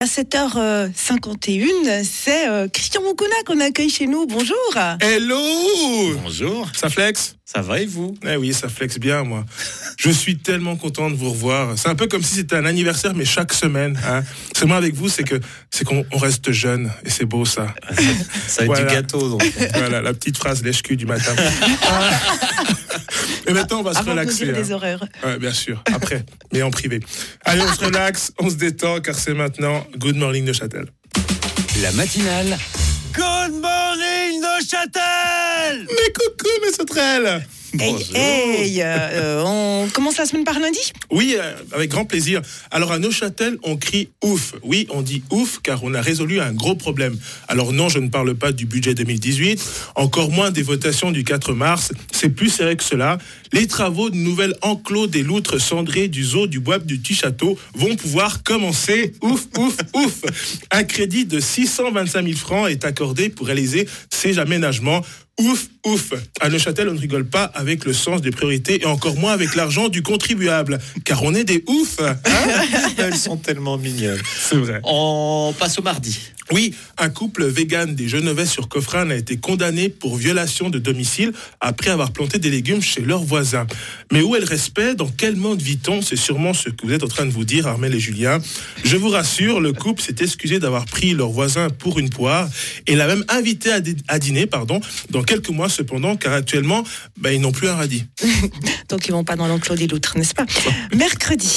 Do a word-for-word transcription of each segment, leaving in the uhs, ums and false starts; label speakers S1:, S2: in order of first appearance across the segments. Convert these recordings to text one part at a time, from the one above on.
S1: À sept heures cinquante et un, c'est euh, Christian Moukuna qu'on accueille chez nous. Bonjour.
S2: Hello.
S3: Bonjour.
S2: Ça flex?
S3: Ça va et vous?
S2: Eh oui, ça flex bien, moi. Je suis tellement content de vous revoir. C'est un peu comme si c'était un anniversaire, mais chaque semaine. Hein. Seulement avec vous, c'est que c'est qu'on on reste jeune. Et c'est beau, ça.
S3: Ça va être
S2: Voilà.
S3: du gâteau, donc.
S2: Voilà, la petite phrase lèche-cul du matin. Ah. Et maintenant, on va se
S1: Avant
S2: relaxer.
S1: de dire
S2: hein.
S1: des horreurs.
S2: Ouais, bien sûr, après, mais en privé. Allez, on se relaxe, on se détend, car c'est maintenant Good Morning Neuchâtel.
S4: La matinale
S3: Good morning, Neuchâtel!
S2: Mais coucou, mes sauterelles!
S1: Hey,
S3: Bonjour.
S1: hey, euh, on commence la semaine par lundi?
S2: Oui, euh, avec grand plaisir. Alors à Neuchâtel, on crie ouf. Oui, on dit ouf car on a résolu un gros problème. Alors non, je ne parle pas du budget deux mille dix-huit, encore moins des votations du quatre mars. C'est plus sérieux que cela. Les travaux de nouvel enclos des loutres cendrées du zoo du bois du Petit Château vont pouvoir commencer. Ouf, ouf, ouf. Un crédit de six cent vingt-cinq mille francs est accordé pour réaliser ces aménagements. Ouf, ouf. À Neuchâtel, on ne rigole pas avec le sens des priorités et encore moins avec l'argent du contribuable. Car on est des oufs. Hein.
S3: Elles sont tellement mignonnes.
S2: C'est vrai.
S3: On passe au mardi.
S2: Oui, un couple vegan des Genevais-sur-Coffrane a été condamné pour violation de domicile après avoir planté des légumes chez leurs voisins. Mais où est le respect? Dans quel monde vit-on? C'est sûrement ce que vous êtes en train de vous dire, Armel et Julien. Je vous rassure, le couple s'est excusé d'avoir pris leur voisin pour une poire et l'a même invité à, dî- à dîner pardon, dans quelques mois cependant, car actuellement, bah, ils n'ont plus un radis.
S1: Donc ils vont pas dans l'enclos des loutres, n'est-ce pas? Mercredi.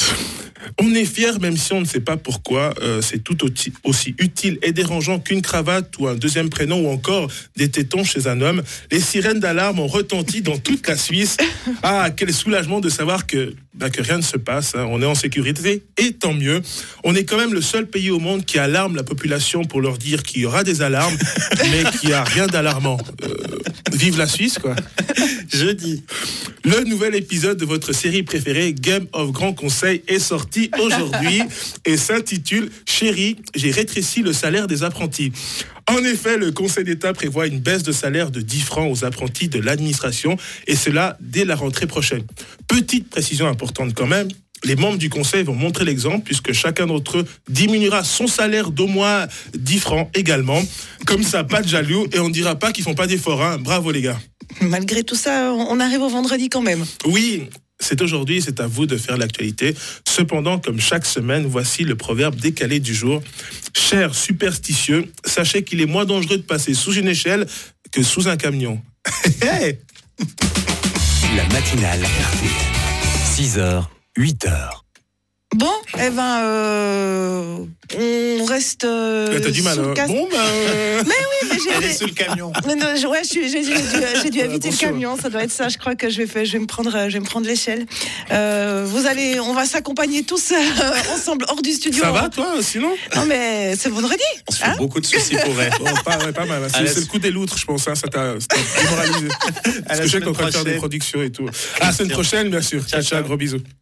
S2: On est fiers, même si on ne sait pas pourquoi. Euh, c'est tout aussi, aussi utile et dérangeant qu'une cravate ou un deuxième prénom ou encore des tétons chez un homme. Les sirènes d'alarme ont retenti dans toute la Suisse. Ah, quel soulagement de savoir que, bah, que rien ne se passe. Hein. On est en sécurité et tant mieux. On est quand même le seul pays au monde qui alarme la population pour leur dire qu'il y aura des alarmes, mais qu'il n'y a rien d'alarmant. Euh, vive la Suisse, quoi.
S3: Jeudi.
S2: Le nouvel épisode de votre série préférée, Game of Grand Conseil, est sorti aujourd'hui et s'intitule « Chérie, j'ai rétréci le salaire des apprentis ». En effet, le Conseil d'État prévoit une baisse de salaire de dix francs aux apprentis de l'administration et cela dès la rentrée prochaine. Petite précision importante quand même, les membres du Conseil vont montrer l'exemple puisque chacun d'entre eux diminuera son salaire d'au moins dix francs également. Comme ça, pas de jaloux et on ne dira pas qu'ils font pas d'efforts. Hein. Bravo les gars.
S1: Malgré tout ça, on arrive au vendredi quand même.
S2: Oui, c'est aujourd'hui, c'est à vous de faire l'actualité. Cependant, comme chaque semaine, voici le proverbe décalé du jour. Chers superstitieux, sachez qu'il est moins dangereux de passer sous une échelle que sous un camion. Hey.
S4: La matinale R T L. six heures, huit heures.
S1: Bon, eh ben, euh, on reste. Euh,
S2: Là, t'as du mal.
S1: sous le
S2: Hein.
S1: casque.
S2: Bon, ben. euh,
S1: Mais oui, mais j'ai.
S3: Elle est sous le camion.
S1: Mais non, je- ouais, je suis- j'ai, j'ai dû, j'ai dû éviter le
S2: Attention.
S1: camion, ça doit être ça. Je crois que je vais, faire, je vais me prendre, je vais me prendre l'échelle. Euh, vous allez, on va s'accompagner tous euh, ensemble hors du studio.
S2: Ça va, toi, sinon?
S1: Non, mais c'est vendredi.
S3: On se fait
S1: Hein
S3: beaucoup de soucis pour elle.
S2: Bon, pas, ouais, pas mal. C'est,
S3: Allez,
S2: c'est le coup des loutres, je pense. Hein. Ça t'a, ça t'a démoralisé. Parce que je sais qu'on est en train de faire des
S3: prochaine.
S2: productions et tout. À la semaine prochaine, bien sûr. Ciao, ciao,
S3: ciao.
S2: gros bisous.